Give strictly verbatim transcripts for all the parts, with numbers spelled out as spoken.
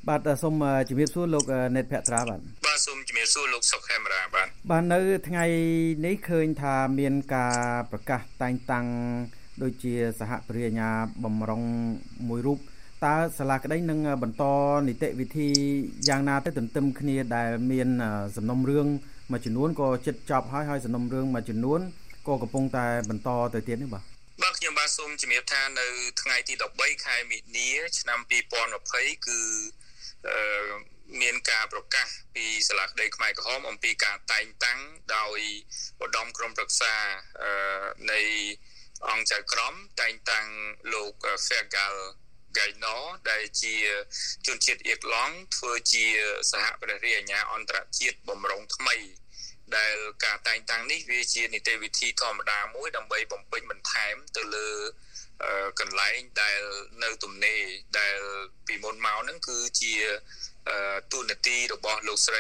បាទសូមជំរាបសួរលោកណេតភក្ត្រាបាទបាទសូមជំរាបសួរលោកសុកខេមរាបាទបាទនៅថ្ងៃនេះឃើញថាមានការប្រកាសតែងតាំងដូចជាសហប្រញ្ញាញាបំរុងមួយរូបតើសាលាក្តីនឹងបន្តនីតិវិធីយ៉ាងណាទៅទន្ទឹមគ្នាដែលមានសំណុំរឿងមួយចំនួនក៏ជិតចប់ហើយហើយសំណុំរឿងមួយចំនួនក៏កំពុងតែបន្តទៅទៀតនេះបាទបាទខ្ញុំបាទសូមជំរាបថានៅថ្ងៃទីដប់បីខែមិនិនាឆ្នាំពីរពាន់ម្ភៃគឺអឺមានការប្រកាសពីសាលាក្តីខ្មែរក្រហមអំពីការតែងតាំងដោយឧត្តមក្រុមប្រឹក្សាអឺនៃអង្គចៅក្រមតែងតាំងលោក Fergal Gaino ដែលជាជនជាតិអៀតឡង់ធ្វើជាសហព្រះរាជអាជ្ញាអន្តរជាតិបំរុងថ្មីដែលការតែងតាំងនេះវាជានីតិវិធីធម្មតាមួយដើម្បីបំពេញបន្ថែមទៅលើកន្លែងដែលនៅទំនេរដែលពីមុនមកហ្នឹងគឺជាទូនាទីរបស់លោកស្រី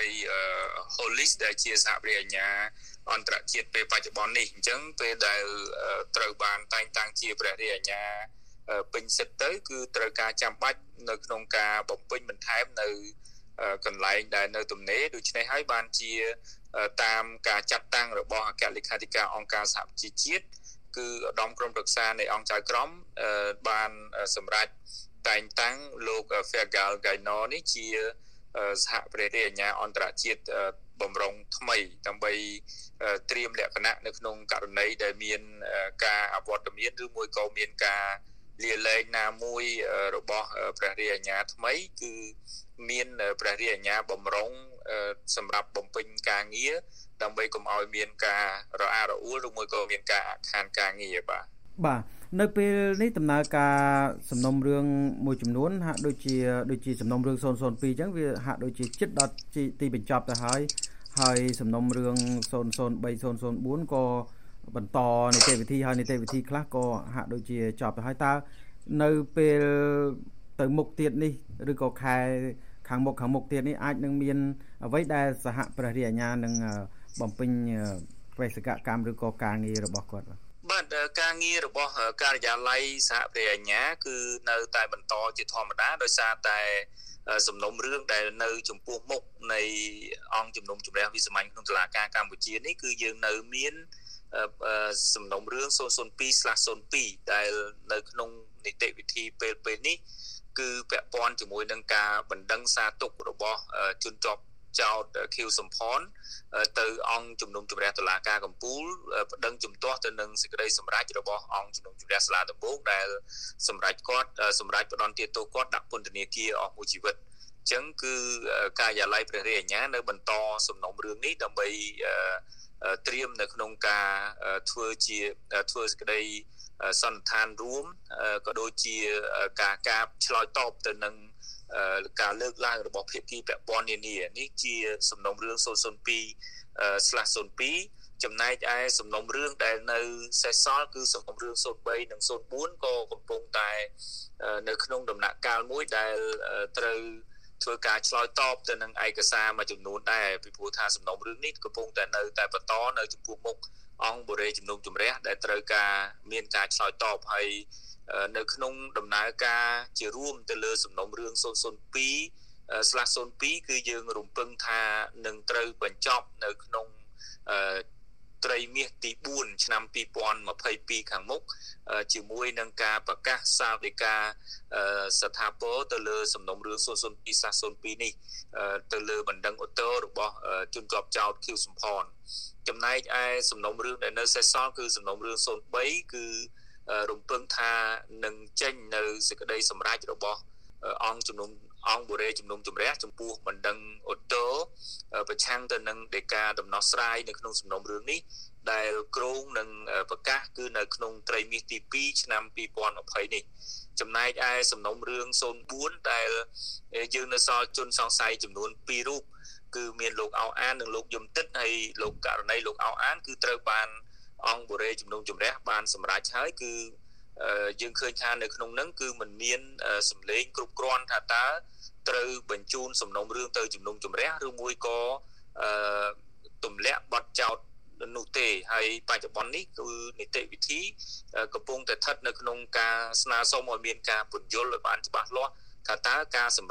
Hollis ដែលជាសហព្រះអាជ្ញាអន្តរជាតិពេលបច្ចុប្បន្ននេះអញ្ចឹងពេលដែលត្រូវបានតែងតាំងជាព្រះរាជអាជ្ញាពេញសិទ្ធទៅគឺត្រូវការចាំបាច់នៅក្នុងការបំពេញបន្ថែមនៅកន្លែងដែលនៅទំនេរដូច្នេះហើយបានជាតាមការចាត់តាំងរបស់អគ្គលេខាធិការអង្គការសហប្រជាជាតិគឺឧត្តមក្រុមប្រឹក្សានៃអង្គចៅក្រមបានសម្រេចតែងតាំងលោក Fergal Gaino នេះជាសហព្រះរាជអាជ្ញាអន្តរជាតិបំរុងថ្មីដើម្បីត្រៀមលក្ខណៈនៅក្នុងករណីដែលមានការអវត្តមានឬមួយក៏មានការលាលែងណាមួយរបស់ព្រះរាជអាជ្ញាថ្មីគឺមានព្រះរាជអាជ្ញាបំរុងសម្រាប់បំពេញការងារដើម្បីកុំឲ្យមានការរអាក់រអួលឬមួយក៏មានការអាក់ខានការងារបាទបាទនៅពេលនេះដំណើរការសំណុំរឿងមួយចំនួនហាក់ដូចជាដូចជាសំណុំរឿងศูนย์ศูนย์ពីរអញ្ចឹងវាហាក់ដូចជាជិតដល់ទីបញ្ចប់ទៅហើយហើយសំណុំរឿងศูนย์ศูนย์បី ศูนย์ศูนย์បួនក៏បន្តនីតិវិធីហើយនីតិវិធីខ្លះក៏ហាក់ដូចជាចប់ទៅហើយតើនៅពេលទៅមុខទៀតនេះឬក៏ខែខាងមុខខាងមុខទៀតនេះអាចនឹងមានអ្វីដែលសហព្រះរាជអាជ្ញានឹងបំពេញបេសកកម្មឬក៏ការងាររបស់គាត់បាទការងាររបស់ការិយាល័យសហព្រះអាជ្ញាគឺនៅតែបន្តជាធម្មតាដោយសារតែសំណុំរឿងដែលនៅចំពោះមុខនៃអង្គជំនុំជម្រះវិសាមញ្ញក្នុងតុលាការកម្ពុជានេះគឺយើងនៅមានសំណុំរឿងศูนย์ศูนย์ពីរ ស្លាស ศูนย์ពីរ ដែលនៅក្នុងនីតិវិធីពេលពេលនេះគឺពាក់ព័ន្ធជាមួយនឹងការបណ្ដឹងសារទុករបស់ជនជាប់ចោទខៀវសំផនទៅអង្គជំនុំជម្រះតុលាការកំពូលបណ្ដឹងជំទាស់ទៅនឹងសេចក្តីសម្រេចរបស់អង្គជំនុំជម្រះសាលាដំបូងដែលសម្រេចគាត់សម្រេចផ្តន្ទាទោសគាត់ដាក់ពន្ធនាគារអស់មួយជីវិតអញ្ចឹងគឺការិយាល័យព្រះរាជអាជ្ញានៅបន្តសំណុំរឿងនេះដើម្បីត្រៀមនៅក្នុងការធ្វើជាធ្វើសេចក្តីសន្និដ្ឋានរួមក៏ដូចជាការការឆ្លើយតបទៅនឹងការលើកឡើងរបស់ភាគីពាក់ព័ន្ធនានានេះជាសំណុំរឿងศูนย์ศูนย์ពីរ ស្លាស ศูนย์ពីរ ចំណែកឯសំណុំរឿងដែលនៅសេសសល់គឺសំណុំរឿងศูนย์បីនិងศูนย์បួនក៏កំពុងតែនៅក្នុងដំណាក់កាលមួយដែលត្រូវធ្វើការឆ្លើយតបទៅនឹងឯកសារមួយចំនួនដែរពីព្រោះថាសំណុំរឿងនេះកំពុងតែនៅតែបន្តនៅចំពោះមុខអង្គបុរីជំនុំជម្រះដែលត្រូវការមានការឆ្លើយតបហើយនៅក្នុងដំណើរការជារួមទៅលើសំណុំរឿងศูนย์ศูนย์ពីរ ស្លាស ศูนย์ពីរ គឺយើងរំពឹងថានឹងត្រូវបញ្ចប់នៅក្នុងត្រីមាសទីបួនឆ្នាំពីរពាន់ម្ភៃពីរខាងមុខជាមួយនឹងការប្រកាសសាលដីកាស្ថាពរទៅលើសំណុំរឿងศูนย์ศูนย์ពីរ ស្លាស ศูนย์ពីរ នេះទៅលើបណ្ដឹងឧទ្ធររបស់ជនជាប់ចោទខៀវសំផនចំណែកឯសំណុំរឿងដែលនៅសេសសល់គឺសំណុំរឿងศูนย์បីគឺរំពឹងថានឹងចេញនៅសេចក្តីសម្រេចរបស់អង្គជំនុំអង្គបុរីជំនុំជម្រះចំពោះបណ្ដឹងឧទ្ធរប្រឆាំងទៅនឹងដីកាដំណោះស្រាយនៅក្នុងសំណុំរឿងនេះដែលគ្រោងនឹងប្រកាសគឺនៅក្នុងត្រីមាសទីពីរឆ្នាំពីរពាន់ម្ភៃនេះចំណែកឯសំណុំរឿងศูนย์បួនដែលយើងនៅសល់ជនសង្ស័យចំនួនពីររូបគឺមានលោកអោអាននិងលោកយមទិតហើយលោកករណីលោកអោអានគឺត្រូវបានអង្គបុរីជំនុំជម្រះបានសម្រេចហើយគឺយើងឃើញថានៅក្នុងហ្នឹងគឺมันមានសម្លេងគ្រប់គ្រាន់ថាតើត្រូវបញ្ជូនសំណុំរឿងទៅជំនុំជម្រះឬមួយក៏ទម្លាក់បទចោទនោះទេហើយបច្ចុប្បន្ននេះគឺនីតិវិធីកំពុងតែស្ថិតនៅក្នុងការស្នើសុំឲ្យមានការពន្យល់ឲ្យបានច្បាស់លាស់ថាតើការសម្រេច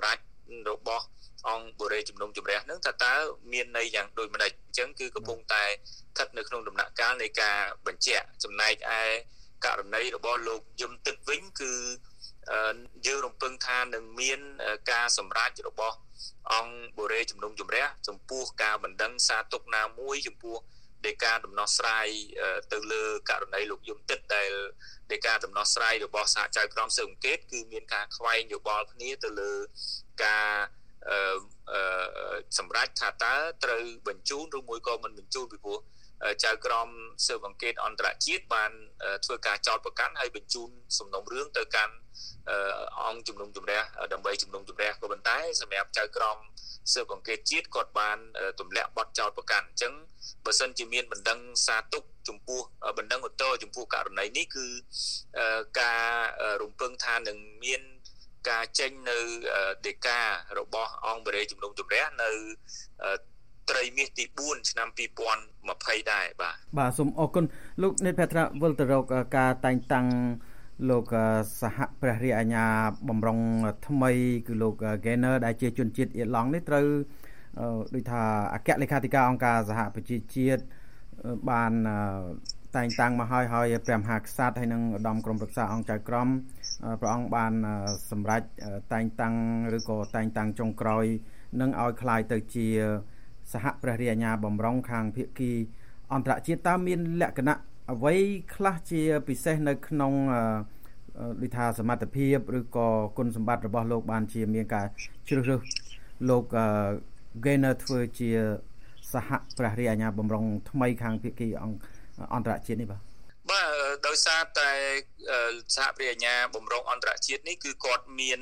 របស់អង្គបូរេជំនុំជម្រះហ្នឹងថាតើមានន័យយ៉ាងដូចម្ដេចអញ្ចឹងគឺកំពុងតែស្ថិតនៅក្នុងដំណាក់កាលនៃការបញ្ជាក់ចំណែកឯករណីរបស់លោកយមទឹកវិញគឺយើងរំពឹងថានឹងមានការសម្រេចរបស់អង្គបូរេជំនុំជម្រះចំពោះការបណ្ដឹងសារទុកណាមួយចំពោះនៃការដំណោះស្រាយទៅលើករណីលោកយមទឹកដែលនៃការដំណោះស្រាយរបស់សហចៅក្រមស៊ើបអង្កេតគឺមានការខ្វែងយោបល់គ្នាទៅលើការអឺសម្រាប់ថាតើត្រូវបញ្ជូនឬមួយក៏មិនបញ្ជូនពីព្រោះចៅក្រមស៊ើបអង្កេតអន្តរជាតិបានធ្វើការចោទប្រកាន់ហើយបញ្ជូនសំណុំរឿងទៅកាន់អង្គជំនុំជម្រះដើម្បីជំនុំជម្រះក៏ប៉ុន្តែសម្រាប់ចៅក្រមស៊ើបអង្កេតជាតិគាត់បានទម្លាក់បទចោទប្រកាន់អញ្ចឹងបើសិនជាមានបណ្ដឹងសារទុកចំពោះបណ្ដឹងឧទ្ធរចំពោះករណីនេះគឺការរំពឹងថានឹងមានការចេញនៅដេការបស់អង្គបូរេជំនុំជម្រះនៅត្រីមាសទីបួនឆ្នាំពីរពាន់ម្ភៃដែរបាទបាទសូមអរគុណលោកនេតភត្រាវិលទៅរកការតែងតាំងលោកសហព្រះរាជអាជ្ញាបំរុងថ្មីគឺលោក Gainer ដែលជាជនជាតិអ៊ីឡង់នេះត្រូវដូចថាអគ្គលេខាធិការអង្គការសហប្រជាជាតិបានតែងតាំងមកហើយហើយព្រះមហាក្សត្រហើយនឹងឧត្តមក្រុមប្រឹក្សាអង្គចៅក្រមព្រះអង្គបានសម្រេចតែងតាំងឬក៏តែងតាំងចុងក្រោយនឹងឲ្យคล้ายទៅជាសហព្រះរាជអាជ្ញាបំរុងខាងភាគីអន្តរជាតិតើមានលក្ខណៈអ្វីខ្លះជាពិសេសនៅក្នុងដូចថាសមត្ថភាពឬក៏គុណសម្បត្តិរបស់លោកបានជាមានការជ្រើសរើសលោក Gainer ធ្វើជាសហព្រះរាជអាជ្ញាបំរុងថ្មីខាងភាគីអន្តរជាតិនេះបាទបាទដោយសារតែសហព្រះអាជ្ញាបំរុងអន្តរជាតិនេះគឺគាត់មាន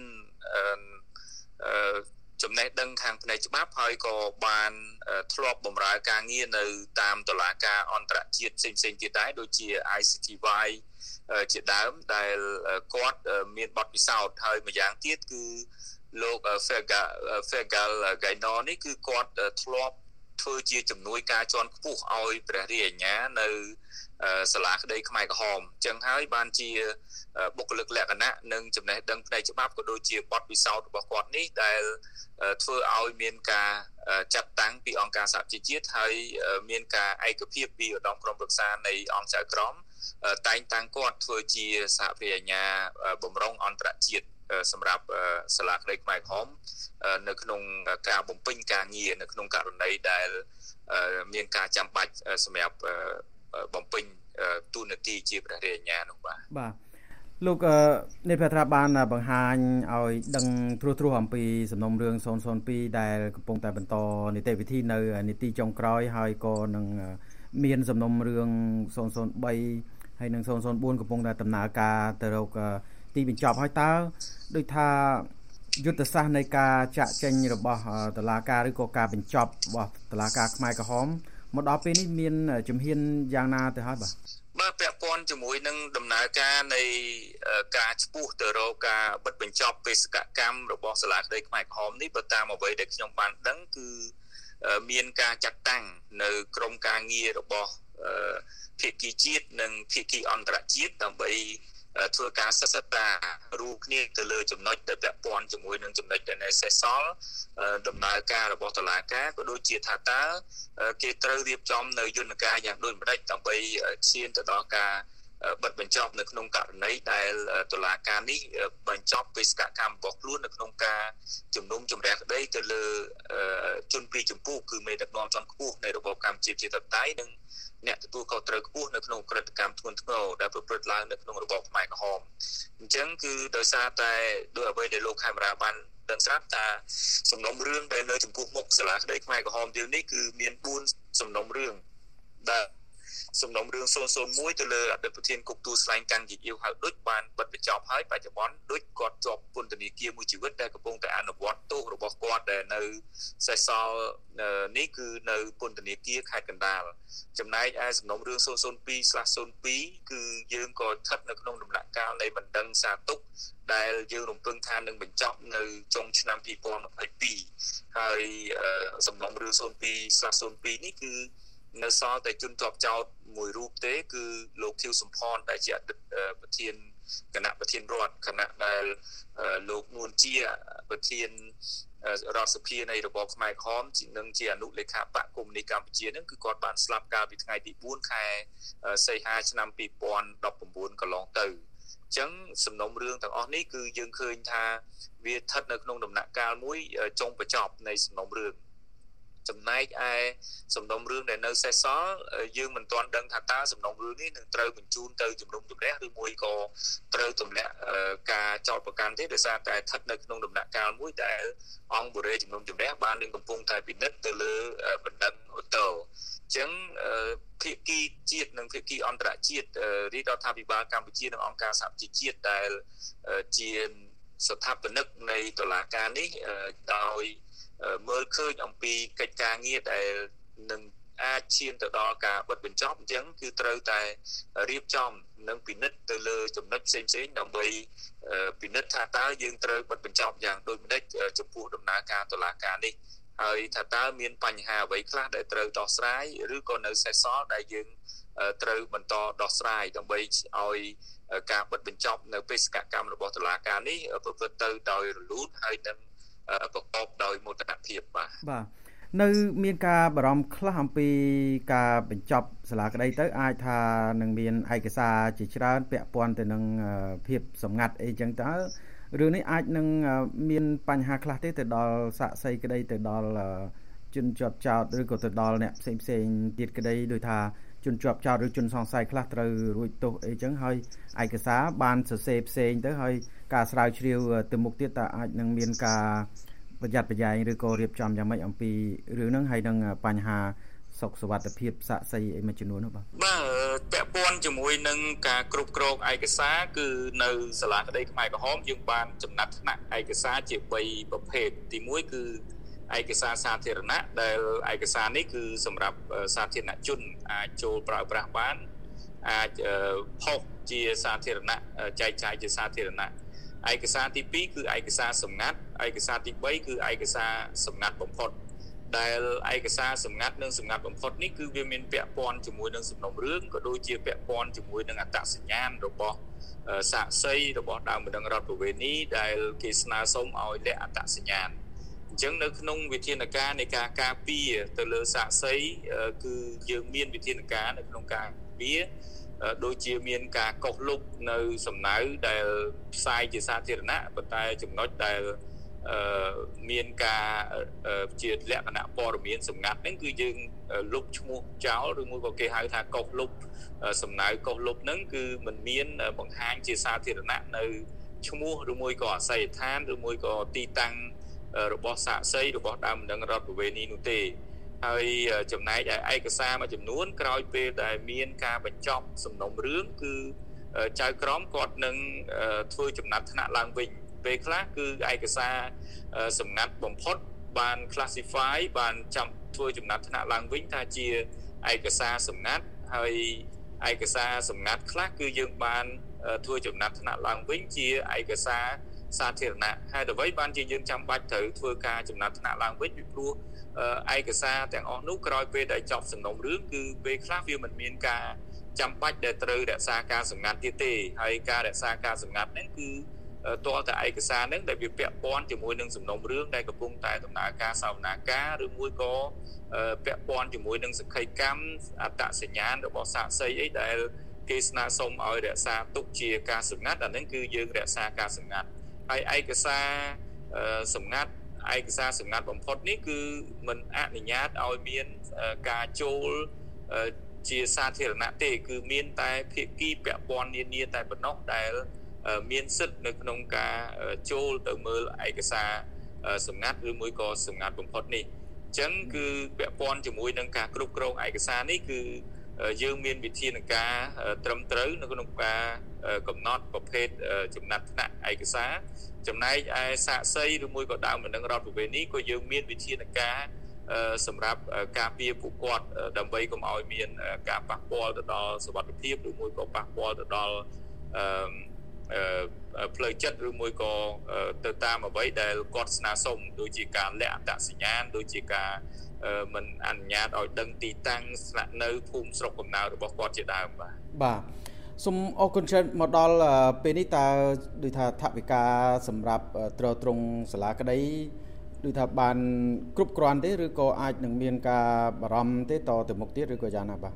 ចំណេះដឹងខាងផ្នែកច្បាប់ហើយក៏បានធ្លាប់បម្រើការងារនៅតាមតុលាការអន្តរជាតិផ្សេងៗទៀតដែរដូចជា ไอ ซี ที วาย ជាដើមដែលគាត់មានបទពិសោធន៍ហើយម្យ៉ាងទៀតគឺលោក Fegal Fegal Gainer នេះគឺគាត់ធ្លាប់ធ្វើជាជំនួយការជាន់ខ្ពស់ឲ្យព្រះរាជអាជ្ញានៅសាលាក្តីខ្មែរក្រហមអញ្ចឹងហើយបានជាបុគ្គលិកលក្ខណៈនិងចំណេះដឹងផ្នែកច្បាប់ក៏ដូចជាបទពិសោធន៍របស់គាត់នេះដែលធ្វើឲ្យមានការចាត់តាំងពីអង្គការសហប្រជាជាតិហើយមានការឯកភាពពីឧត្តមក្រុមប្រឹក្សានៃអង្គចៅក្រមតែងតាំងគាត់ធ្វើជាសហព្រះអាជ្ញាបំរុងអន្តរជាតិសម្រាប់សាលាក្តីខ្មែរក្រហមនៅក្នុងការបំពេញការងារនៅក្នុងករណីដែលមានការចាំបាច់សម្រាប់បំពេញតួនាទីជាព្រះរាជអាជ្ញានោះបាទបាទលោកនេតភត្រាបានបង្ហាញឲ្យដឹងត្រួសត្រាសអំពីសំណុំរឿងศูนย์ศูนย์ពីរដែលកំពុងតែបន្តនីតិវិធីនៅនីតិចុងក្រោយហើយក៏នឹងមានសំណុំរឿងศูนย์ศูนย์បីហើយនឹងศูนย์ศูนย์បួនកំពុងតែដំណើរការទៅរកទីបញ្ចប់ហើយតើដូចថាយុទ្ធសាស្ត្រនៃការចាក់ចេញរបស់តុលាការឬក៏ការបញ្ចប់របស់តុលាការខ្មែរក្រហមមកដល់ពេលនេះមានជំហានយ៉ាងណាទៅហើយបាទបាទពាក់ព័ន្ធជាមួយនឹងដំណើរការនៃការឈ្មោះទៅរកការបិទបញ្ចប់បេសកកម្មរបស់សាលាក្តីខ្មែរក្រហមនេះបើតាមអ្វីដែលខ្ញុំបានដឹងគឺមានការចាត់តាំងនៅក្រុមការងាររបស់ភាគីជាតិនិងភាគីអន្តរជាតិដើម្បីធ្វើការសិក្សារួមគ្នាទៅលើចំណុចដែលពាក់ព័ន្ធជាមួយនឹងចំណុចដែលនៅសេសសល់ដំណើរការរបស់តុលាការក៏ដូចជាថាតើគេត្រូវរៀបចំនៅយន្តការយ៉ាងដូចម្តេចដើម្បីឈានទៅដល់ការបិទបញ្ចប់នៅក្នុងករណីដែលតុលាការនេះបញ្ចប់បេសកកម្មរបស់ខ្លួននៅក្នុងការជំនុំជម្រះក្តីទៅលើជនពីរចម្ពោះគឺមេដឹកនាំជាន់ខ្ពស់នៃរបបកម្ពុជាប្រជាធិបតេយ្យនិងអ្នកទទួលខុសត្រូវខ្ពស់នៅក្នុងក្រឹតកម្មធ្ងន់ធ្ងរដែលប្រព្រឹត្តឡើងនៅក្នុងរបបខ្មែរក្រហមអញ្ចឹងគឺដោយសារតែដោយអ្វីដែលលោកខេមរាបានដឹងស្រាប់ថាសំណុំរឿងដែលនៅចំពោះមុខសាលាក្តីខ្មែរក្រហមទៀតនេះគឺមានបួនសំណុំរឿងដែលសំណុំរឿងศูนย์ศูนย์មួយទៅលើអតីតប្រធានគុកទួលស្លែងកាន់ជាយាវហៅដូចបានបិទបញ្ចប់ហើយបច្ចុប្បន្នដូចគាត់ជាប់ពន្ធនាគារមួយជីវិតដែលកំពុងតែអនុវត្តទោសរបស់គាត់ដែលនៅសេសសល់នេះគឺនៅពន្ធនាគារខេត្តកណ្ដាលចំណែកឯសំណុំរឿងศูนย์ศูนย์ពីរ/ศูนย์ពីរគឺយើងក៏ស្ថិតនៅក្នុងដំណាក់កាលនៃបណ្ដឹងសារទុកដែលយើងរំពឹងថានឹងបញ្ចប់នៅចុងឆ្នាំពីរពាន់ម្ភៃពីរហើយសំណុំរឿងศูนย์ពីរ/ศูนย์ពីរនេះគឺនៅសល់តែជនជាប់ចោទមួយរូបទេគឺលោកធៀវសំផនដែលជាអតីតប្រធានគណៈប្រធានរដ្ឋគណៈដែលលោកនួនជាប្រធានរដ្ឋសភានៃរបបខ្មែរក្រហមនិងជាអនុលេខាបកកុម្មុយនីសកម្ពុជានឹងគឺគាត់បានស្លាប់កាលពីថ្ងៃទីបួនខែសីហាឆ្នាំពីរពាន់ដប់ប្រាំបួនកន្លងទៅអញ្ចឹងសំណុំរឿងទាំងអស់នេះគឺយើងឃើញថាវាស្ថិតនៅក្នុងដំណាក់កាលមួយចុងបញ្ចប់នៃសំណុំរឿងចំណែកឯសំណុំរឿងដែលនៅសេសសល់យើងមិនទាន់ដឹងថាតើសំណុំរឿងនេះនឹងត្រូវបញ្ជូនទៅជំនុំជម្រះឬមួយក៏ត្រូវទម្លាក់ការចោទប្រកាន់ទេដោយសារតែស្ថិតនៅក្នុងដំណាក់កាលមួយដែលអង្គបុរេជំនុំជម្រះបាននឹងកំពុងតែពិនិត្យទៅលើបណ្ដឹងអូតូអញ្ចឹងភាគីជាតិនិងភាគីអន្តរជាតិរាជរដ្ឋាភិបាលកម្ពុជានិងអង្គការសហប្រជាជាតិដែលជាស្ថាបនិកនៃតុលាការនេះដោយមើលឃើញអំពីកិច្ចការងារដែលនឹងអាចឈានទៅដល់ការបិទបញ្ចប់អញ្ចឹងគឺត្រូវតែរៀបចំនិងពិនិត្យទៅលើចំណុចផ្សេងៗដើម្បីពិនិត្យថាតើយើងត្រូវបិទបញ្ចប់យ៉ាងដូចម្តេចចំពោះដំណើរការតុលាការនេះហើយថាតើមានបញ្ហាអ្វីខ្លះដែលត្រូវដោះស្រាយឬក៏នៅសេសសល់ដែលយើងត្រូវបន្តដោះស្រាយដើម្បីឲ្យការបិទបញ្ចប់នៅបេសកកម្មរបស់តុលាការនេះប្រព្រឹត្តទៅដោយរលូនហើយនឹងប្រកបដោយមោទនភាពបាទបាទនៅមានការបារម្ភខ្លះអំពីការបញ្ចប់សាលាក្តីទៅអាចថានឹងមានឯកសារជាច្រើនពាក់ព័ន្ធទៅនឹងភាពសម្ងាត់អីចឹងតើរឿងនេះអាចនឹងមានបញ្ហាខ្លះទេទៅដល់សាក្សីក្តីទៅដល់ជនជាប់ចោទឬក៏ទៅដល់អ្នកផ្សេងផ្សេងទៀតក្តីដោយថាជនជាប់ចោទឬជនសង្ស័យខ្លះត្រូវរួចទោសអីចឹងហើយឯកសារបានសរសេរផ្សេងទៅហើយការស្រាវជ្រាវទៅមុខទៀតតើអាចនឹងមានការប្រយ័ត្នប្រយែងឬក៏រៀបចំយ៉ាងម៉េចអំពីរឿងហ្នឹងហើយនឹងបញ្ហាសុខសុវត្ថិភាពសាក្សីអីមួយចំនួននោះបាទបាទពាក់ព័ន្ធជាមួយនឹងការគ្រប់គ្រងឯកសារគឺនៅសាលាក្តីខ្មែរក្រហមយើងបានចំណាត់ថ្នាក់ឯកសារជាបីប្រភេទទីមួយគឺឯកសារសាធារណៈដែលឯកសារនេះគឺសម្រាប់សាធារណជនអាចចូលប្រើប្រាស់បានអាចផុសជាសាធារណៈចែកចាយជាសាធារណៈឯកសារទីពីរគឺឯកសារសម្ងាត់ឯកសារទីបីគឺឯកសារសម្ងាត់បំផុតដែលឯកសារសម្ងាត់និងសម្ងាត់បំផុតនេះគឺវាមានពាក់ព័ន្ធជាមួយនឹងសំណុំរឿងក៏ដូចជាពាក់ព័ន្ធជាមួយនឹងអត្តសញ្ញាណរបស់សាក្សីរបស់ដើមបណ្ដឹងរដ្ឋប្រវេណីដែលគេស្នើសុំឲ្យលាក់អត្តសញ្ញាណអញ្ចឹងនៅក្នុងវិធានការនៃការការពារទៅលើសាក្សីគឺយើងមានវិធានការនៅក្នុងការការពារដូចជាមានការកុសលុបនៅសំណៅដែលផ្សាយជាសាធារណៈប៉ុន្តែចំណុចដែលមានការជាលក្ខណៈព័ត៌មានសម្ងាត់ហ្នឹងគឺយើងលុបឈ្មោះចោលឬមួយក៏គេហៅថាកុសលុបសំណៅកុសលុបហ្នឹងគឺมันមានបង្ហាញជាសាធារណៈនៅឈ្មោះឬមួយក៏អាស័យដ្ឋានឬមួយក៏ទីតាំងរបស់សាក្សីរបស់ដើមបណ្ដឹងរដ្ឋប្រវេណីនោះទេហើយចំណែកឯឯកសារមួយចំនួនក្រោយពេលដែលមានការបញ្ចប់សំណុំរឿងគឺចៅក្រមគាត់នឹងធ្វើចំណាត់ថ្នាក់ឡើងវិញពេលខ្លះគឺឯកសារសម្ងាត់បំផុតបាន classify បានចាំធ្វើចំណាត់ថ្នាក់ឡើងវិញថាជាឯកសារសម្ងាត់ហើយឯកសារសម្ងាត់ខ្លះគឺយើងបានធ្វើចំណាត់ថ្នាក់ឡើងវិញជាឯកសារសាធារណៈហើយអ្វីបានជាយើងចាំបាច់ត្រូវធ្វើការចំណាត់ថ្នាក់ឡើងវិញពីព្រោះឯកសារទាំងអស់នោះក្រោយពេលដែលចប់សំណុំរឿងគឺពេលខ្លះវាមិនមានការចាំបាច់ដែលត្រូវរក្សាការសម្ងាត់ទៀតទេហើយការរក្សាការសម្ងាត់ហ្នឹងគឺទាល់តែឯកសារហ្នឹងដែលវាពាក់ព័ន្ធជាមួយនឹងសំណុំរឿងដែលកំពុងតែដំណើរការសវនាការឬមួយក៏ពាក់ព័ន្ធជាមួយនឹងសក្ខីកម្មអត្តសញ្ញាណរបស់សាក្សីអីដែលគេស្នើសុំឲ្យរក្សាទុកជាការសម្ងាត់អាហ្នឹងគឺយើងរក្សាការសម្ងាត់ហើយឯកសារសម្ងាត់ឯកសារសម្ងាត់បំផុតនេះគឺមិនអនុញ្ញាតឲ្យមានការចូលជាសាធារណៈទេគឺមានតែភាគីពាក់ព័ន្ធនានាតែប៉ុណ្ណោះដែលមានសិទ្ធិនៅក្នុងការចូលទៅមើលឯកសារសម្ងាត់ឬមួយក៏សម្ងាត់បំផុតនេះអញ្ចឹងគឺពាក់ព័ន្ធជាមួយនឹងការគ្រប់គ្រងឯកសារនេះគឺយើងមានវិធានការត្រឹមត្រូវនៅក្នុងការកំណត់ប្រភេទចំណាត់ថ្នាក់ឯកសារចំណែកឯសាក្សីឬមួយក៏ដើមបណ្ដឹងរដ្ឋប្រវេណីក៏យើងមានវិធានការសម្រាប់ការពារពួកគាត់ដើម្បីកុំឲ្យមានការប៉ះពាល់ទៅដល់សុវត្ថិភាពឬមួយក៏ប៉ះពាល់ទៅដល់ផ្លូវចិត្តឬមួយក៏ទៅតាមអ្វីដែលគាត់ស្នើសុំដូចជាការលាក់អត្តសញ្ញាណដូចជាការមិនអនុញ្ញាតឲ្យដឹងទីតាំងស្នាក់នៅភូមិស្រុកកំណើតរបស់គាត់ជាដើមបាទបាទសូមអរគុណច្រើនមកដល់ពេលនេះតើដូចថាថវិកាសម្រាប់ត្រត្រង់សាលាក្តីដូចថាបានគ្រប់គ្រាន់ទេឬក៏អាចនឹងមានការបារម្ភទេតទៅមុខទៀតឬក៏យ៉ាងណាបាទ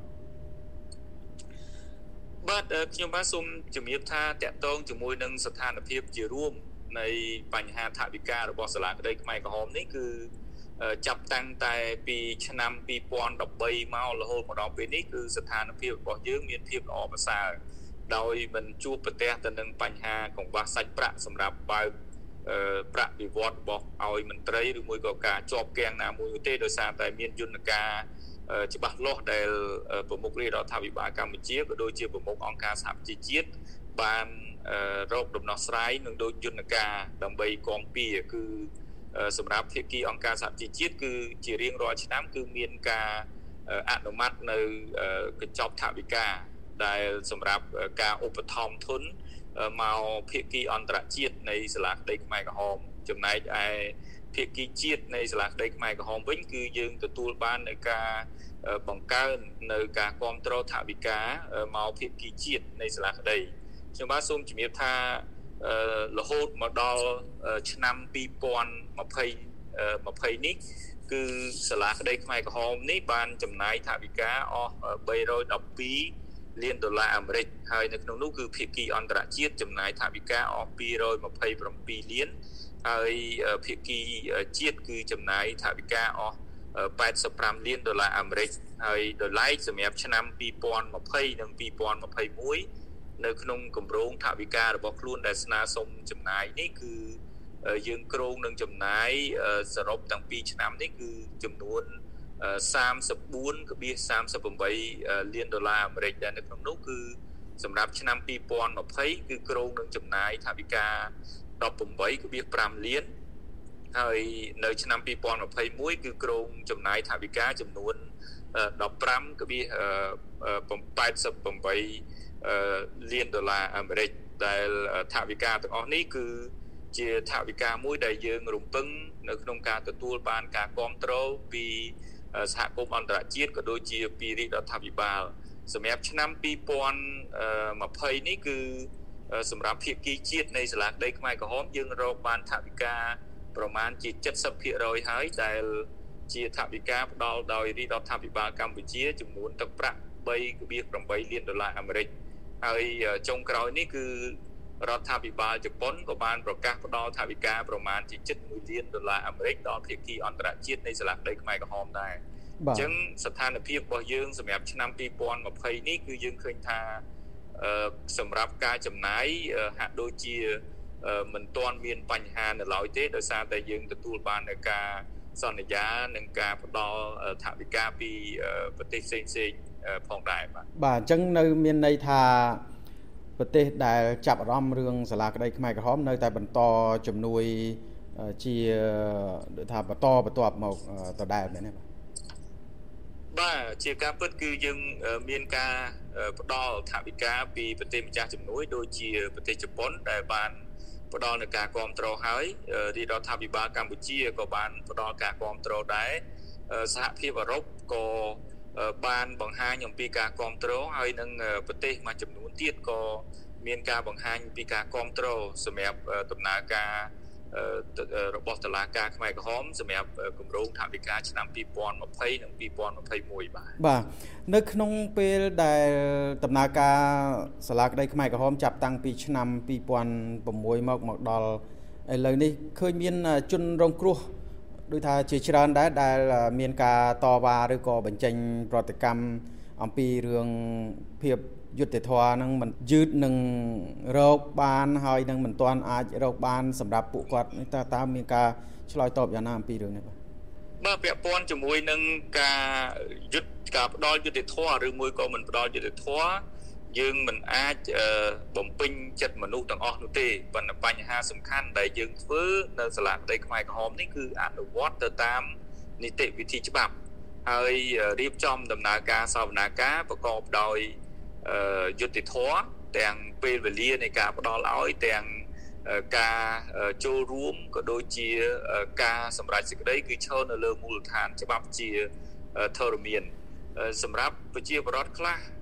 បាទខ្ញុំបាទសូមជំរាបថាតកតងជាមួយនឹងស្ថានភាពជារួមនៃបញ្ហាថវិការបស់សាលាក្តីខ្មែរក្រហមនេះគឺចាប់តាំងតែពីឆ្នាំពីរពាន់ដប់បីមករហូតមកដល់ពេលនេះគឺស្ថានភាពរបស់យើងមានភាពល្អប្រសើរដោយមិនជួបប្រទះទៅនឹងបញ្ហាកង្វះសាច់ប្រាក់សម្រាប់បើកប្រាក់វិវត្តរបស់ឲ្យមន្ត្រីឬមួយក៏ការជាប់គាំងណាមួយទេដោយសារតែមានយន្តការច្បាស់លាស់ដែលប្រមុខរាជរដ្ឋាភិបាលកម្ពុជាក៏ដូចជាប្រមុខអង្គការសហប្រជាជាតិបានរកដំណោះស្រាយនឹងដូចយន្តការដើម្បីគាំពៀគឺសម្រាប់ភាគីអង្គការសហប្រជាជាតិគឺជារៀងរាល់ឆ្នាំគឺមានការអនុម័តនៅកញ្ចប់ថវិកាដែលសម្រាប់ការឧបត្ថម្ភធនមកភាគីអន្តរជាតិនៃសាលាក្តីខ្មែរក្រហមចំណែកឯភាគីជាតិនៃសាលាក្តីខ្មែរក្រហមវិញគឺយើងទទួលបាននៅការបង្កើននៅការគ្រប់គ្រងថវិកាមកភាគីជាតិនៃសាលាក្តីខ្ញុំបាទសូមជំរាបថារហូតមកដល់ឆ្នាំពីរពាន់ម្ភៃនេះគឺសាលាក្តីខ្មែរក្រហមនេះបានចំណាយថវិកាអស់បីរយដប់ពីរលានដុល្លារអាមេរិកហើយនៅក្នុងនោះគឺភាគីអន្តរជាតិចំណាយថវិកាអស់ពីររយម្ភៃប្រាំពីរលានហើយភាគីជាតិគឺចំណាយថវិកាអស់ប៉ែតសិបប្រាំលានដុល្លារអាមេរិកហើយដោយឡែកសម្រាប់ឆ្នាំពីរពាន់ម្ភៃនិងពីរពាន់ម្ភៃមួយនៅក្នុងគម្រោងថវិការបស់ខ្លួនដែលស្នើសុំចំណាយនេះគឺយើងគ្រោងនឹងចំណាយសរុបទាំងពីរឆ្នាំនេះគឺចំនួនសាមសិបបួនកុំសាមសិបប្រាំលានដុល្លារអាមេរិកដែលនៅក្នុងនោះគឺសម្រាប់ឆ្នាំពីរពាន់ម្ភៃគឺគ្រោងនឹងចំណាយថវិកាដប់ប្រាំបីកុំប្រាំលានហើយនៅឆ្នាំពីរពាន់ម្ភៃមួយគឺគ្រោងចំណាយថវិកាចំនួនដប់ប្រាំកុំប៉ែតសិបប្រាំបីលានដុល្លារអាមេរិកដែលថវិកាទាំងអស់នេះគឺជាថវិកាមួយដែលយើងរំពឹងនៅក្នុងការទទួលបានការគាំទ្រពីសហគមន៍អន្តរជាតិក៏ដូចជាពីរាជរដ្ឋាភិបាលសម្រាប់ឆ្នាំពីរពាន់ម្ភៃនេះគឺសម្រាប់ភាគីជាតិនៃសាលាក្តីខ្មែរក្រហមយើងរកបានថវិកាប្រមាណជា칠십ភាគរយហើយដែលជាថវិកាផ្ដល់ដោយរាជរដ្ឋាភិបាលកម្ពុជាចំនួនទឹកប្រាក់បីកុំប្រាំបីលានដុល្លារអាមេរិកហើយចុងក្រោយនេះគឺរដ្ឋាភិបាលជប៉ុនក៏បានប្រកាសផ្ដល់ថវិកាប្រមាណជាជិតមួយលានដុល្លារអាមេរិកដល់ភាគីអន្តរជាតិនៃសាលាក្តីខ្មែរក្រហមដែរអញ្ចឹងស្ថានភាពរបស់យើងសម្រាប់ឆ្នាំពីរពាន់ម្ភៃនេះគឺយើងឃើញថាសម្រាប់ការចំណាយហាក់ដូចជាមិនទាន់មានបញ្ហានៅឡើយទេដោយសារតែយើងទទួលបាននៅការសន្យានិងការផ្ដល់ថវិកាពីប្រទេសផ្សេងៗផងដែរបាទបាទអញ្ចឹងនៅមានន័យថាប្រទេសដែលចាប់អារម្មណ៍រឿងសាលាក្តីខ្មែរក្រហមនៅតែបន្តជំនួយជាដូចថាបន្តបន្ទាប់មកដដែលមែនទេបាទបាទជាការពិតគឺយើងមានការផ្ដល់ថវិកាពីប្រទេសម្ចាស់ជំនួយដូចជាប្រទេសជប៉ុនដែលបានផ្ដល់នូវការគាំទ្រហើយរាជរដ្ឋាភិបាលកម្ពុជាក៏បានផ្ដល់ការគាំទ្រដែរសហភាពអឺរ៉ុបក៏បានបង្ហាញអំពីការគាំទ្រហើយនឹងប្រទេសមួយចំនួនទៀតក៏មានការបង្ហាញពីការគាំទ្រសម្រាប់ដំណើរការរបស់តុលាការខ្មែរក្រហមសម្រាប់គម្រោងថវិកាឆ្នាំពីរពាន់ម្ភៃនិងពីរពាន់ម្ភៃមួយបាទបាទនៅក្នុងពេលដែលដំណើរការសាលាក្តីខ្មែរក្រហមចាប់តាំងពីឆ្នាំពីរពាន់ប្រាំមួយមកមកដល់ឥឡូវនេះឃើញមានជនរងគ្រោះដូចថាជាច្រើនដែរដែលមានការតវ៉ាឬក៏បញ្ចេញប្រតិកម្មអំពីរឿងភាពយុត្តិធម៌នឹងមិនយឺតនឹងរកបានហើយនឹងមិនទាន់អាចរកបានសម្រាប់ពួកគាត់នេះតើតើមានការឆ្លើយតបយ៉ាងណាអំពីរឿងនេះបាទបាទពាក់ព័ន្ធជាមួយនឹងការយុទ្ធការផ្ដល់យុត្តិធម៌ឬមួយក៏មិនផ្ដល់យុត្តិធម៌យើងមិនអាចបំពេញចិត្តមនុស្សទាំងអស់នោះទេប៉ុន្តែបញ្ហាសំខាន់ដែលយើងធ្វើនៅសាលាក្តីខ្មែរក្រហមនេះគឺអនុវត្តទៅតាមនីតិវិធីច្បាប់ហើយរៀបចំដំណើរការសវនាការប្រកបដោយយុត្តិធម៌ទាំងពេលវេលានៃការផ្ដល់ឲ្យទាំងការចូលរួមក៏ដូចជាការសម្រេចសេចក្តីគឺឈរនៅលើមូលដ្ឋានច្បាប់ជាធរមានសម្រាប់ប្រជាពលរដ្ឋខ្លះ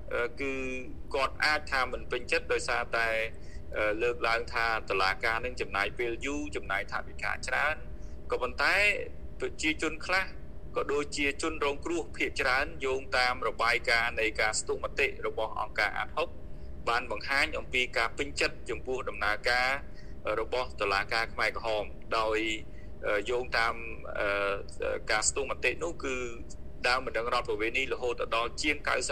គឺគាត់អាចថាមិនពេញចិត្តដោយសារតែលើកឡើងថាតុលាការនឹងចំណាយពេលយូរចំណាយថវិកាច្រើនក៏ប៉ុន្តែប្រជាជនខ្លះក៏ដូចជាជនរងគ្រោះភាគច្រើនយោងតាមរបាយការណ៍នៃការស្ទុះមតិរបស់អង្គការអាត់ហុកបានបង្ហាញអំពីការពេញចិត្តចំពោះដំណើរការរបស់តុលាការខ្មែរក្រហមដោយយោងតាមការស្ទុះមតិនោះគឺដើមបណ្ដឹងរដ្ឋប្រវេណីរហូតដល់ជាង 九十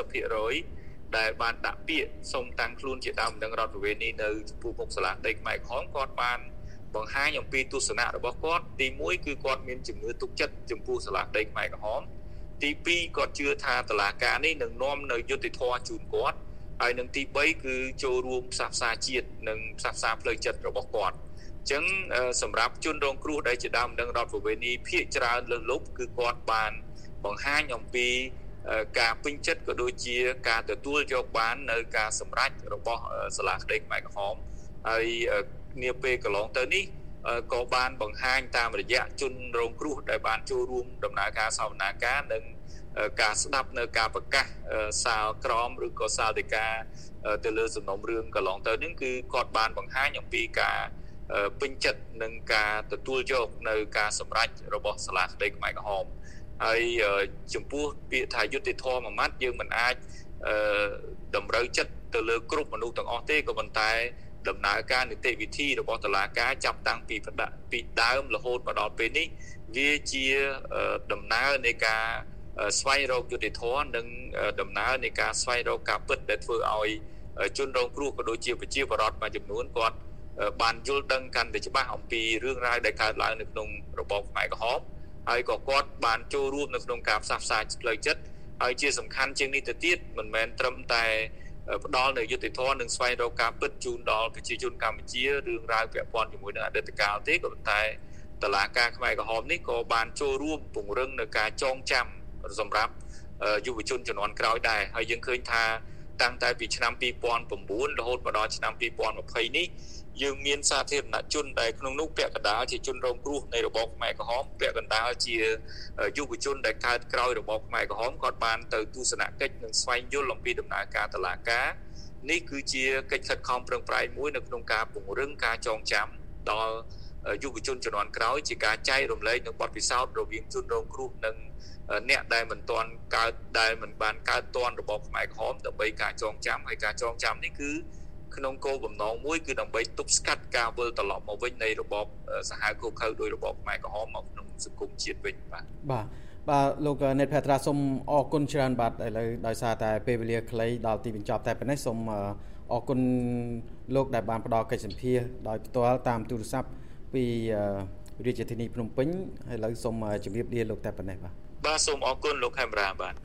% ដែលបានដាក់ពាក្យសុំតាំងខ្លួនជាដើមបណ្ដឹងរដ្ឋប្រវេណីនៅចំពោះមុខសាលាដីខ្មែរក្រហមគាត់បានបង្ហាញអំពីទស្សនៈរបស់គាត់ទីមួយគឺគាត់មានជំនឿទុកចិត្តចំពោះសាលាដីខ្មែរក្រហមទីពីរគាត់ជឿថាតុលាការនេះនឹងនាំនៅយុត្តិធម៌ជូនគាត់ហើយនឹងទីបីគឺចូលរួមផ្សះផ្សាជាតិនិងផ្សះផ្សាផ្លូវចិត្តរបស់គាត់អញ្ចឹងសម្រាប់ជនរងគ្រោះដែលជាដើមបណ្ដឹងរដ្ឋប្រវេណីភាគច្រើនលើសលប់គឺគាត់បានបង្ហាញអំពីការពេញចិត្តក៏ដូចជាការទទួលយកបាននៅការសម្រេចរបស់សាលាដីខ្មែរក្រហមហើយនាពេលកន្លងទៅនេះក៏បានបង្ហាញតាមរយៈជនរងគ្រោះដែលបានចូលរួមដំណើរការសវនាការនិងការស្ដាប់នៅការប្រកាសសាលក្រមឬក៏សាលដីកាទៅលើសំណុំរឿងកន្លងទៅនេះគឺគាត់បានបង្ហាញអំពីការពេញចិត្តនឹងការទទួលយកនៅការសម្រេចរបស់សាលាដីខ្មែរក្រហមហើយចំពោះពាក្យថាយុត្តិធម៌មួយម៉ាត់យើងមិនអាចតម្រូវចិត្តទៅលើគ្រប់មនុស្សទាំងអស់ទេក៏ប៉ុន្តែដំណើរការនីតិវិធីរបស់តុលាការចាប់តាំងពីពីដើមរហូតមកដល់ពេលនេះវាជាដំណើរនៃការស្វែងរកយុត្តិធម៌និងដំណើរនៃការស្វែងរកការពិតដែលធ្វើឲ្យជនរងគ្រោះក៏ដូចជាប្រជាពលរដ្ឋមួយចំនួនគាត់បានយល់ដឹងកាន់តែច្បាស់អំពីរឿងរ៉ាវដែលកើតឡើងនៅក្នុងរបបខ្មែរក្រហមហើយក៏គាត់បានចូលរួមនៅក្នុងការផ្សះផ្សាផ្លូវចិត្តហើយជាសំខាន់ជាងនេះទៅទៀតមិនមែនត្រឹមតែផ្ដល់នៅយុត្តិធម៌និងស្វែងរកការពិតជូនដល់ប្រជាជនកម្ពុជារឿងរ៉ាវពាក់ព័ន្ធជាមួយនឹងអតីតកាលទេក៏ប៉ុន្តែតុលាការខ្មែរក្រហមនេះក៏បានចូលរួមពង្រឹងនៅការចងចាំសម្រាប់យុវជនជំនាន់ក្រោយដែរហើយយើងឃើញថាតាំងតែពីឆ្នាំពីរពាន់៩រហូតមកដល់ឆ្នាំពីរពាន់ยี่สิบនេះយើងមានសាធារណជនដែលក្នុងនោះពាក់កណ្ដាលជាជនរងគ្រោះនៃរបបខ្មែរក្រហមពាក់កណ្ដាលជាយុវជនដែលកើតក្រោយរបបខ្មែរក្រហមគាត់បានទៅទស្សនកិច្ចនិងស្វែងយល់អំពីដំណើរការតុលាការនេះគឺជាកិច្ចខិតខំប្រឹងប្រែងមួយនៅក្នុងការពង្រឹងការចងចាំដល់យុវជនជំនាន់ក្រោយជាការចែករំលែកនូវបទពិសោធន៍រវាងជនរងគ្រោះនិងអ្នកដែលមិនទាន់កើតដែលមិនបានកើតទាន់របបខ្មែរក្រហមដើម្បីការចងចាំហើយការចងចាំនេះគឺក្នុងគោលបំណងមួយគឺដើម្បីទប់ស្កាត់ការវិលត្រឡប់មកវិញនៃរបបសាហាវឃោរឃៅដោយរបបខ្មែរក្រហមមកក្នុងសង្គមជាតិវិញបាទបាទបាទលោកណេតភេត្រាសូមអរគុណច្រើនបាទឥឡូវដោយសារតែពេលវេលាខ្លីដល់ទីបញ្ចប់តែប៉ុណ្ណេះសូមអរគុណលោកដែលបានផ្ដល់កិច្ចសម្ភាសន៍ដោយផ្ទាល់តាមទូរស័ព្ទពីរាជធានីភ្នំពេញហើយឥឡូវសូមជម្រាបលាលោកតែប៉ុណ្ណេះបាទបាទសូមអរគុណលោកខេមរាបាទ